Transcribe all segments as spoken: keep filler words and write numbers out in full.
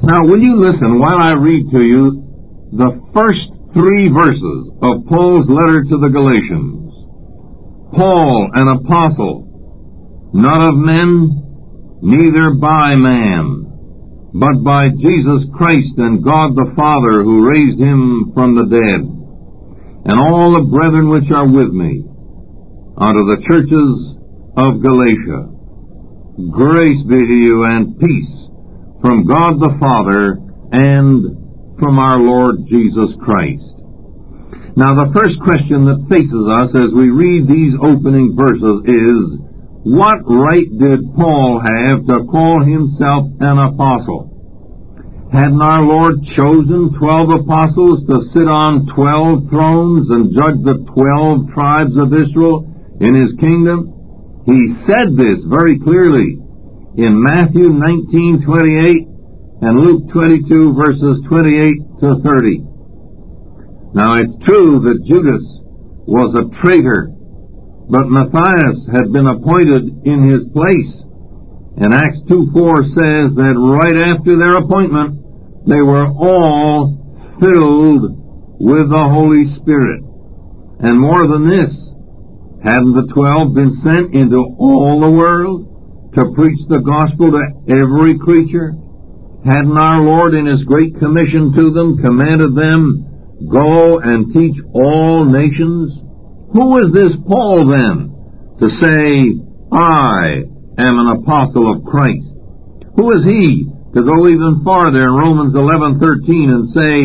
Now, will you listen while I read to you the first three verses of Paul's letter to the Galatians. Paul, an apostle, not of men, neither by man, but by Jesus Christ and God the Father, who raised him from the dead, and all the brethren which are with me, unto the churches of Galatia. Grace be to you and peace from God the Father and from our Lord Jesus Christ. Now, the first question that faces us as we read these opening verses is, what right did Paul have to call himself an apostle? Hadn't our Lord chosen twelve apostles to sit on twelve thrones and judge the twelve tribes of Israel in his kingdom? He said this very clearly in Matthew nineteen twenty-eight and Luke twenty-two verses twenty-eight to thirty. Now, it's true that Judas was a traitor, but Matthias had been appointed in his place. And Acts two four says that right after their appointment, they were all filled with the Holy Spirit. And more than this, hadn't the twelve been sent into all the world to preach the gospel to every creature? Hadn't our Lord in his great commission to them commanded them, go and teach all nations? Who is this Paul then to say, I am an apostle of Christ? Who is he to go even farther in Romans eleven thirteen and say,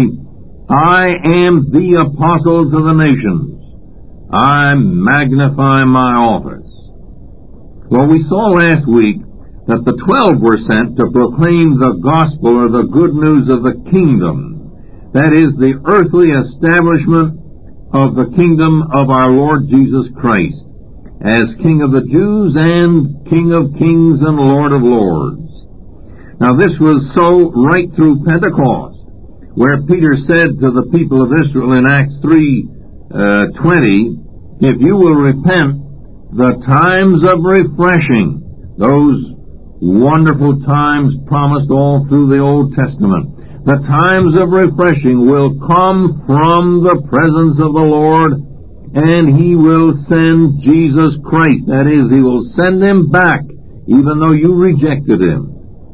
I am the apostle to the nations. I magnify my office. Well, we saw last week that the twelve were sent to proclaim the gospel or the good news of the kingdom. That is, the earthly establishment of the kingdom of our Lord Jesus Christ as King of the Jews and King of kings and Lord of lords. Now, this was so right through Pentecost, where Peter said to the people of Israel in Acts three twenty, if you will repent, the times of refreshing, those wonderful times promised all through the Old Testament, the times of refreshing will come from the presence of the Lord, and he will send Jesus Christ. That is, he will send him back, even though you rejected him.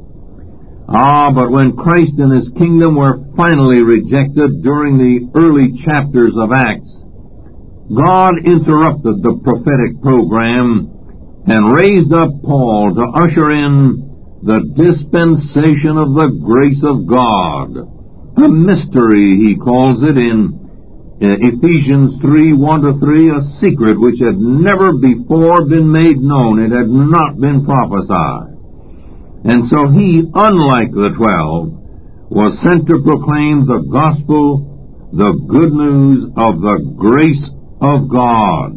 Ah, but when Christ and his kingdom were finally rejected during the early chapters of Acts, God interrupted the prophetic program and raised up Paul to usher in the dispensation of the grace of God. A mystery, he calls it in Ephesians three, one to three, a secret which had never before been made known. It had not been prophesied. And so he, unlike the twelve, was sent to proclaim the gospel, the good news of the grace of God.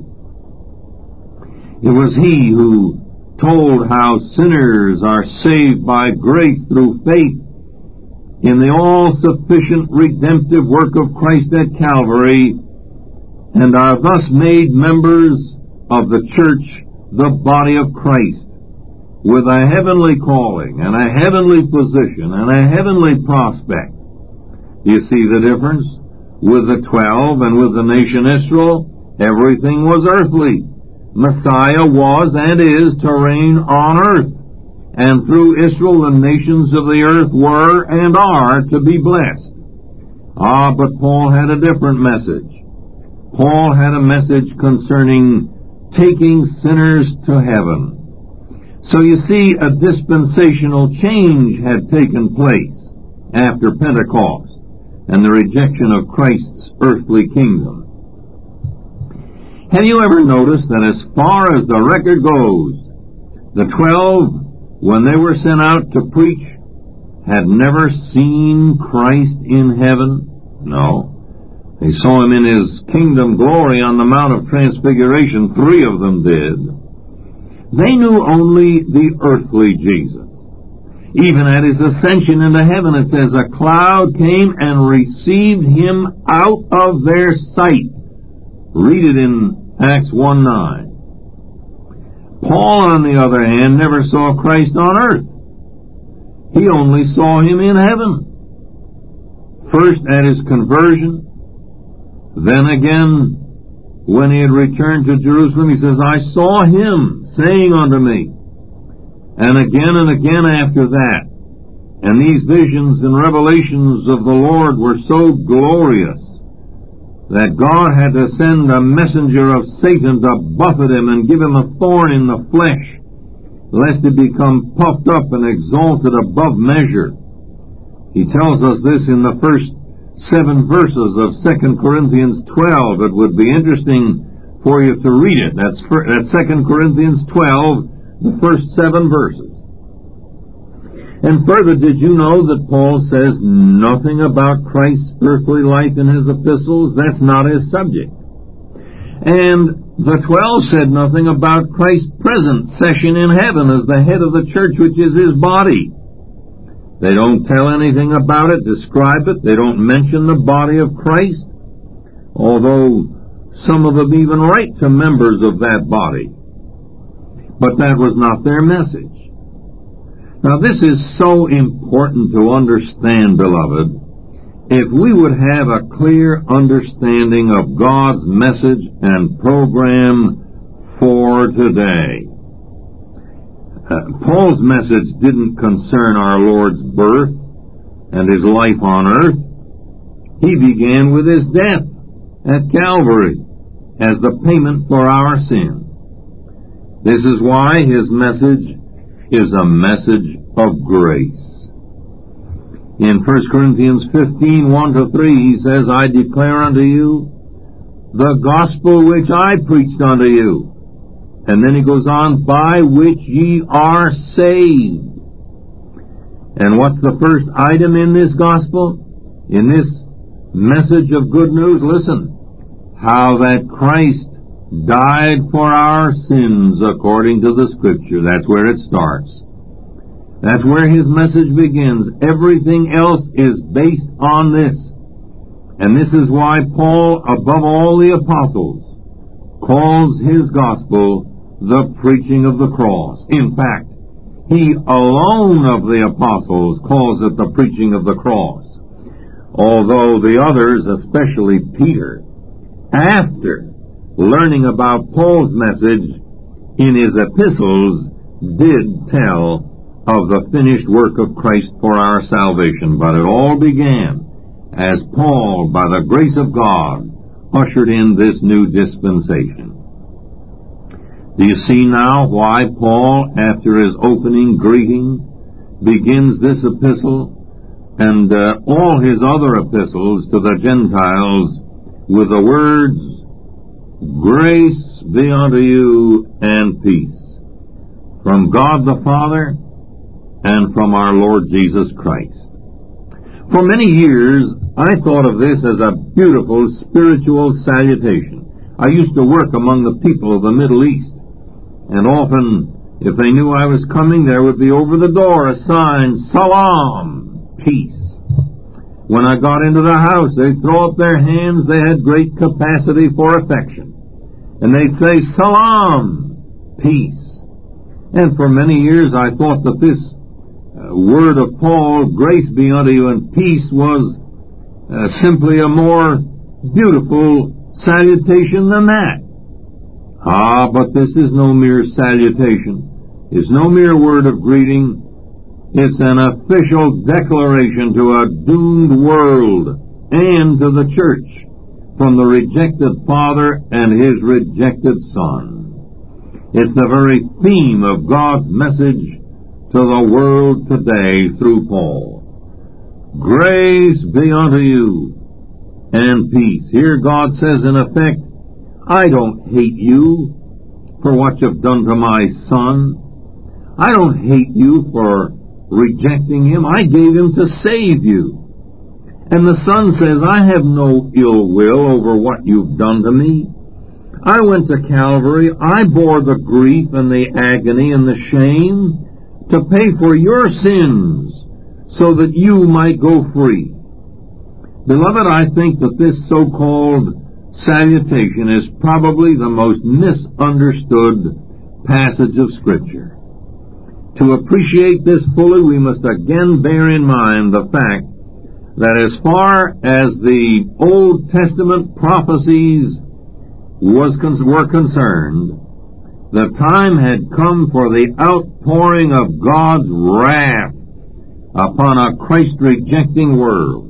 It was he who told how sinners are saved by grace through faith in the all-sufficient redemptive work of Christ at Calvary, and are thus made members of the church, the body of Christ, with a heavenly calling and a heavenly position and a heavenly prospect. Do you see the difference? With the twelve and with the nation Israel, everything was earthly. Messiah was and is to reign on earth, and through Israel the nations of the earth were and are to be blessed. Ah, but Paul had a different message. Paul had a message concerning taking sinners to heaven. So you see, a dispensational change had taken place after Pentecost and the rejection of Christ's earthly kingdom. Have you ever noticed that as far as the record goes, the twelve, when they were sent out to preach, had never seen Christ in heaven? No. They saw him in his kingdom glory on the Mount of Transfiguration. Three of them did. They knew only the earthly Jesus. Even at his ascension into heaven, it says, a cloud came and received him out of their sight. Read it in Acts one nine. Paul, on the other hand, never saw Christ on earth. He only saw him in heaven. First at his conversion, then again when he had returned to Jerusalem, he says, I saw him saying unto me. And again and again after that. And these visions and revelations of the Lord were so glorious that God had to send a messenger of Satan to buffet him and give him a thorn in the flesh, lest he become puffed up and exalted above measure. He tells us this in the first seven verses of Second Corinthians twelve. It would be interesting for you to read it. That's, that's Second Corinthians twelve, the first seven verses. And further, did you know that Paul says nothing about Christ's earthly life in his epistles? That's not his subject. And the twelve said nothing about Christ's present session in heaven as the head of the church, which is his body. They don't tell anything about it, describe it. They don't mention the body of Christ, although some of them even write to members of that body. But that was not their message. Now this is so important to understand, beloved. If we would have a clear understanding of God's message and program for today. Uh, Paul's message didn't concern our Lord's birth and his life on earth. He began with his death at Calvary as the payment for our sin. This is why his message is a message of grace. In First Corinthians fifteen, one to three, he says, I declare unto you the gospel which I preached unto you. And then he goes on, by which ye are saved. And what's the first item in this gospel? In this message of good news? Listen. How that Christ died for our sins according to the Scripture. That's where it starts. That's where his message begins. Everything else is based on this. And this is why Paul, above all the apostles, calls his gospel the preaching of the cross. In fact, he alone of the apostles calls it the preaching of the cross. Although the others, especially Peter, after learning about Paul's message in his epistles, did tell of the finished work of Christ for our salvation. But it all began as Paul, by the grace of God, ushered in this new dispensation. Do you see now why Paul, after his opening greeting, begins this epistle and uh, all his other epistles to the Gentiles with the words, grace be unto you and peace from God the Father and from our Lord Jesus Christ. For many years, I thought of this as a beautiful spiritual salutation. I used to work among the people of the Middle East. And often, if they knew I was coming, there would be over the door a sign, Salam, peace. When I got into the house, they'd throw up their hands. They had great capacity for affection. And they'd say, Salam, peace. And for many years I thought that this uh, word of Paul, grace be unto you and peace, was uh, simply a more beautiful salutation than that. Ah, but this is no mere salutation. It's no mere word of greeting. It's an official declaration to a doomed world and to the church from the rejected Father and his rejected Son. It's the very theme of God's message to the world today through Paul. Grace be unto you and peace. Here God says in effect, I don't hate you for what you've done to my son. I don't hate you for rejecting him. I gave him to save you. And the son says, I have no ill will over what you've done to me. I went to Calvary. I bore the grief and the agony and the shame to pay for your sins so that you might go free. Beloved, I think that this so-called salutation is probably the most misunderstood passage of Scripture. To appreciate this fully, we must again bear in mind the fact that as far as the Old Testament prophecies was were concerned, the time had come for the outpouring of God's wrath upon a Christ-rejecting world.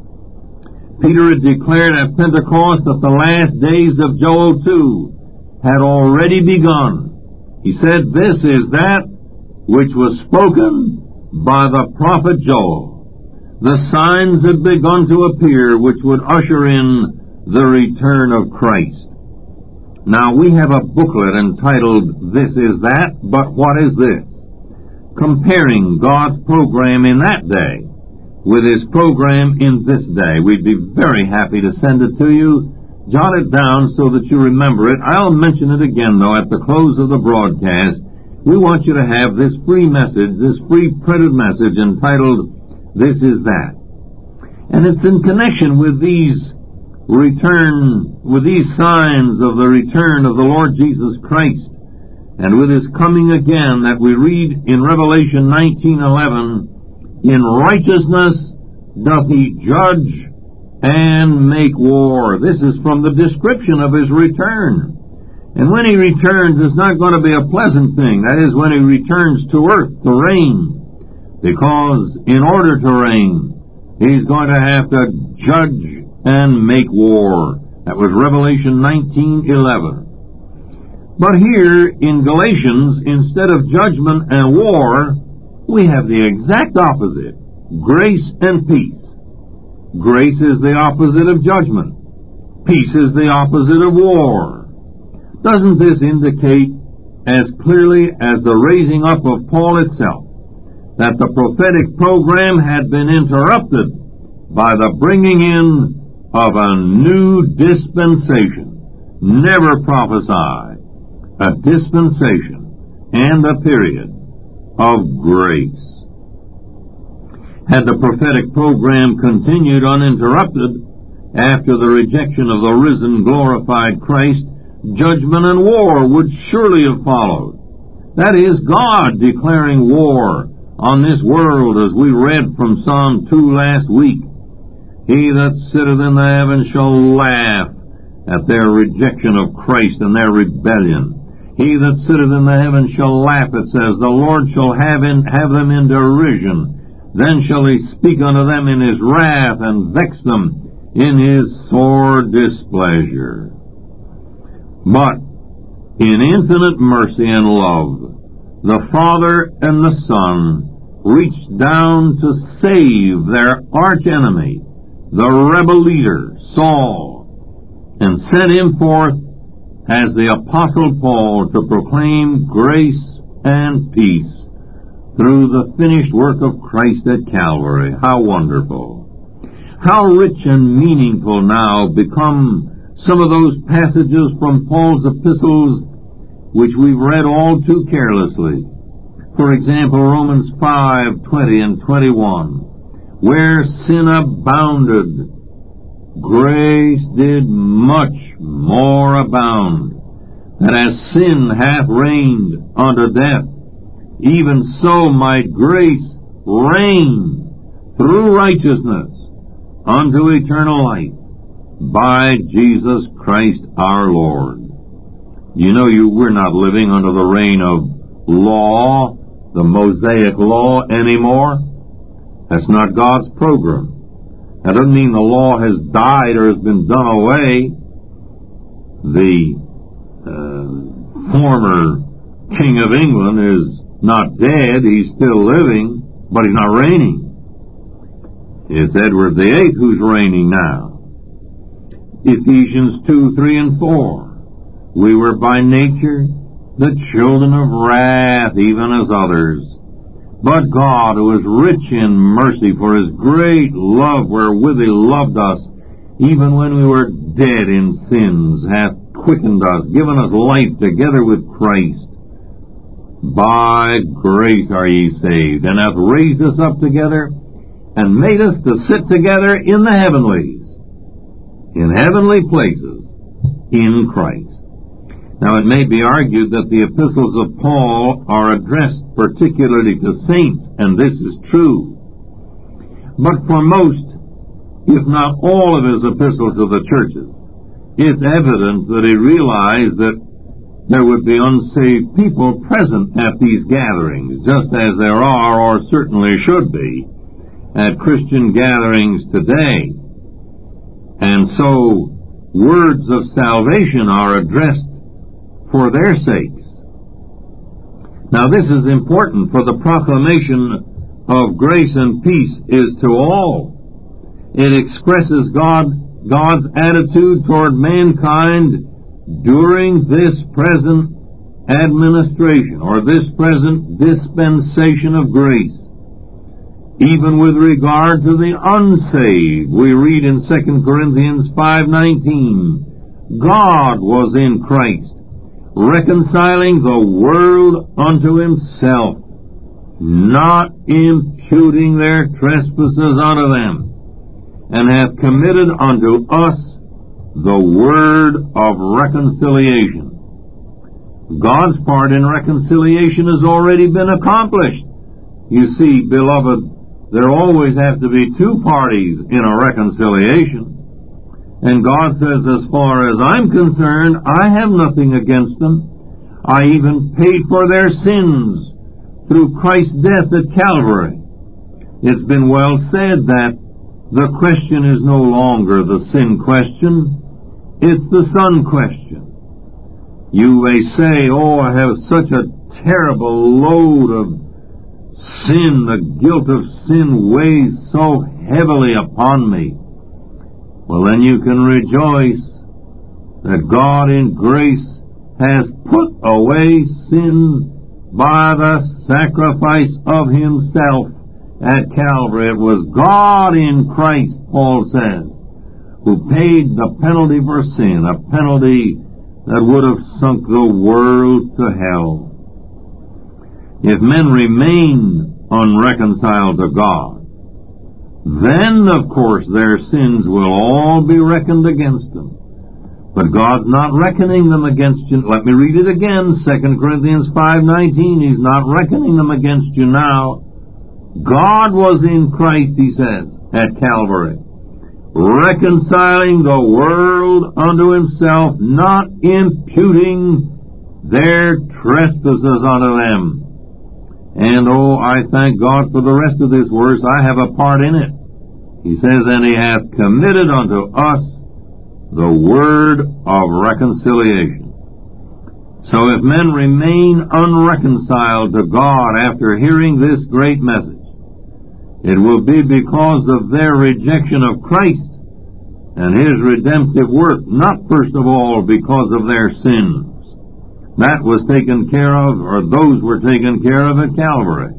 Peter had declared at Pentecost that the last days of Joel two had already begun. He said, "This is that which was spoken by the prophet Joel. The signs had begun to appear which would usher in the return of Christ." Now, we have a booklet entitled, "This is That, but What is This?" comparing God's program in that day with His program in this day. We'd be very happy to send it to you. Jot it down so that you remember it. I'll mention it again, though, at the close of the broadcast. We want you to have this free message, this free printed message entitled, "This is That." And it's in connection with these return, with these signs of the return of the Lord Jesus Christ, and with His coming again, that we read in Revelation nineteen eleven, "In righteousness doth He judge and make war." This is from the description of His return. And when He returns, it's not going to be a pleasant thing. That is, when He returns to earth to reign. Because in order to reign, He's going to have to judge and make war. That was Revelation nineteen eleven. But here in Galatians, instead of judgment and war, we have the exact opposite: grace and peace. Grace is the opposite of judgment. Peace is the opposite of war. Doesn't this indicate as clearly as the raising up of Paul itself that the prophetic program had been interrupted by the bringing in of a new dispensation? Never prophesied a dispensation and a period of grace. Had the prophetic program continued uninterrupted after the rejection of the risen, glorified Christ, judgment and war would surely have followed. That is, God declaring war on this world, as we read from Psalm two last week. "He that sitteth in the heavens shall laugh at their rejection of Christ and their rebellion. He that sitteth in the heavens shall laugh," it says. "The Lord shall have, in, have them in derision. Then shall He speak unto them in His wrath, and vex them in His sore displeasure." But in infinite mercy and love, the Father and the Son reached down to save their archenemy, the rebel leader, Saul, and sent him forth as the Apostle Paul to proclaim grace and peace through the finished work of Christ at Calvary. How wonderful! How rich and meaningful now become some of those passages from Paul's epistles which we've read all too carelessly. For example, Romans five twenty and twenty-one. "Where sin abounded, grace did much more abound, that as sin hath reigned unto death, even so might grace reign through righteousness unto eternal life by Jesus Christ our Lord." You know, you we're not living under the reign of law, the Mosaic law, anymore. That's not God's program. That doesn't mean the law has died or has been done away. The uh, former King of England is not dead. He's still living, but he's not reigning. It's Edward the Eighth who's reigning now. Ephesians two, three, and four. "We were by nature the children of wrath, even as others. But God, who is rich in mercy, for His great love wherewith He loved us, even when we were dead in sins, hath quickened us, given us life together with Christ. By grace are ye saved, and hath raised us up together, and made us to sit together in the heavenlies," in heavenly places, in Christ. Now, it may be argued that the epistles of Paul are addressed particularly to saints, and this is true. But for most, if not all of his epistles to the churches, it's evident that he realized that there would be unsaved people present at these gatherings, just as there are, or certainly should be, at Christian gatherings today. And so, words of salvation are addressed for their sakes. Now, this is important, for the proclamation of grace and peace is to all. It expresses God, God's attitude toward mankind during this present administration, or this present dispensation of grace. Even with regard to the unsaved, we read in Second Corinthians five nineteen, God was in Christ, reconciling the world unto himself, not imputing their trespasses unto them, and hath committed unto us the word of reconciliation. God's part in reconciliation has already been accomplished. You see, beloved, there always have to be two parties in a reconciliation. And God says, as far as I'm concerned, I have nothing against them. I even paid for their sins through Christ's death at Calvary. It's been well said that the question is no longer the sin question, it's the son question. You may say, oh, I have such a terrible load of sin, the guilt of sin weighs so heavily upon me. Well, then you can rejoice that God in grace has put away sin by the sacrifice of himself at Calvary. It was God in Christ, Paul says, who paid the penalty for sin, a penalty that would have sunk the world to hell. If men remain unreconciled to God, then, of course, their sins will all be reckoned against them. But God's not reckoning them against you. Let me read it again, Second Corinthians five nineteen. He's not reckoning them against you now. God was in Christ, he says, at Calvary, reconciling the world unto himself, not imputing their trespasses unto them. And, oh, I thank God for the rest of this verse. I have a part in it. He says, and he hath committed unto us the word of reconciliation. So if men remain unreconciled to God after hearing this great message, it will be because of their rejection of Christ and his redemptive work, not first of all because of their sins. That was taken care of, or those were taken care of at Calvary.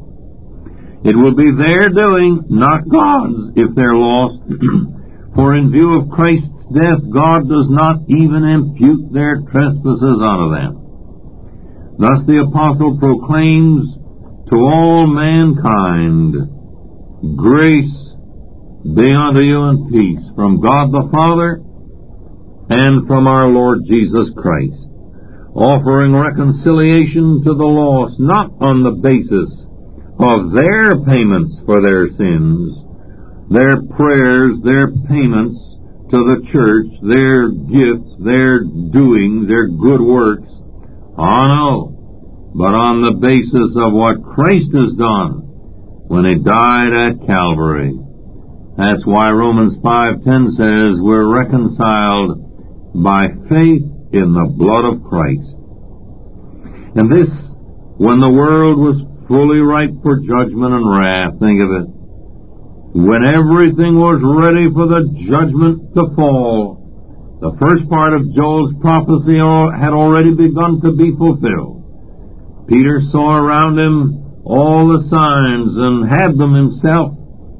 It will be their doing, not God's, if they're lost. For in view of Christ's death, God does not even impute their trespasses unto them. Thus the apostle proclaims to all mankind, grace be unto you and peace from God the Father and from our Lord Jesus Christ, offering reconciliation to the lost, not on the basis of their payments for their sins, their prayers, their payments to the church, their gifts, their doings, their good works. Oh no, but on the basis of what Christ has done when he died at Calvary. That's why Romans five ten says we're reconciled by faith in the blood of Christ. And this, when the world was fully ripe for judgment and wrath, think of it. When everything was ready for the judgment to fall, the first part of Joel's prophecy had already begun to be fulfilled. Peter saw around him all the signs and had them himself.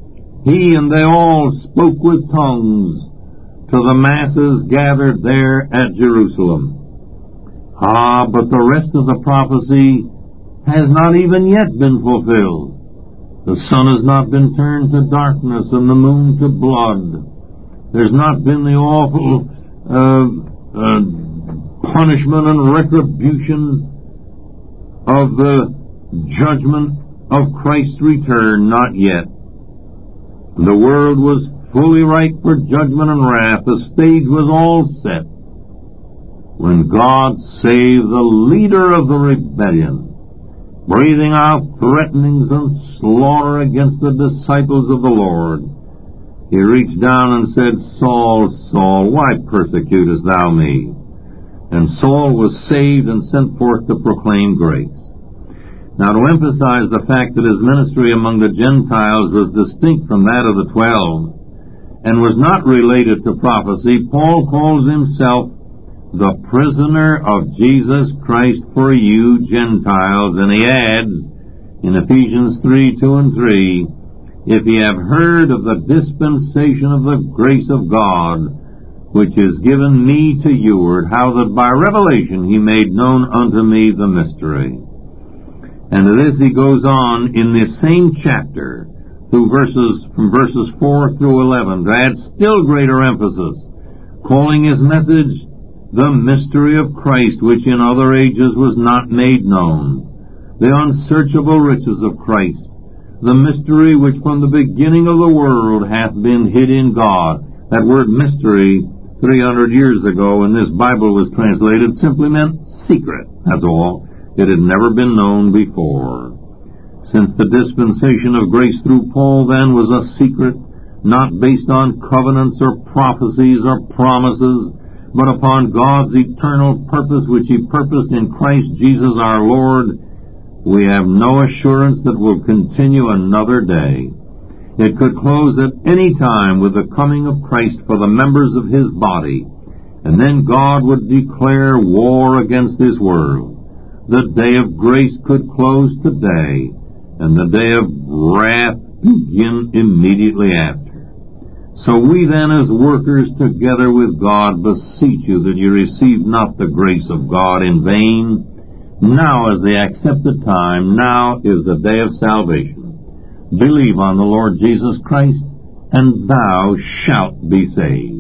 He and they all spoke with tongues to the masses gathered there at Jerusalem. Ah, but the rest of the prophecy has not even yet been fulfilled. The sun has not been turned to darkness and the moon to blood. There's not been the awful uh, uh, punishment and retribution of the judgment of Christ's return? Not yet. The world was fully ripe for judgment and wrath. The stage was all set when God saved the leader of the rebellion, breathing out threatenings and slaughter against the disciples of the Lord. He reached down and said, Saul, Saul, why persecutest thou me? And Saul was saved and sent forth to proclaim grace. Now, to emphasize the fact that his ministry among the Gentiles was distinct from that of the twelve and was not related to prophecy, Paul calls himself the prisoner of Jesus Christ for you Gentiles, and he adds in Ephesians three, two and three, if ye have heard of the dispensation of the grace of God, which is given me to youward, how that by revelation he made known unto me the mystery. And to this he goes on in this same chapter, through verses from verses four through eleven, to add still greater emphasis, calling his message the mystery of Christ, which in other ages was not made known, the unsearchable riches of Christ, the mystery which from the beginning of the world hath been hid in God. That word mystery, three hundred years ago, when this Bible was translated, simply meant secret. That's all. It had never been known before. Since the dispensation of grace through Paul, then, was a secret, not based on covenants or prophecies or promises, but upon God's eternal purpose which he purposed in Christ Jesus our Lord, we have no assurance that will continue another day. It could close at any time with the coming of Christ for the members of his body, and then God would declare war against his world. The day of grace could close today, and the day of wrath begin immediately after. So we then, as workers together with God, beseech you that you receive not the grace of God in vain. Now is the accepted time, now is the day of salvation. Believe on the Lord Jesus Christ, and thou shalt be saved.